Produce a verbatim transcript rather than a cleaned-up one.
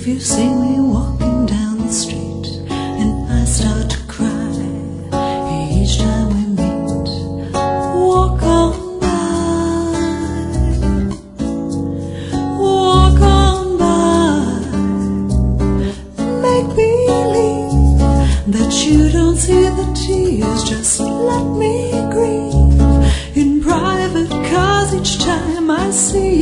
If you see me walking down the street and I start to cry each time we meet, walk on by, walk on by. Make believe that you don't see the tears, just let me grieve in private, 'cause each time I see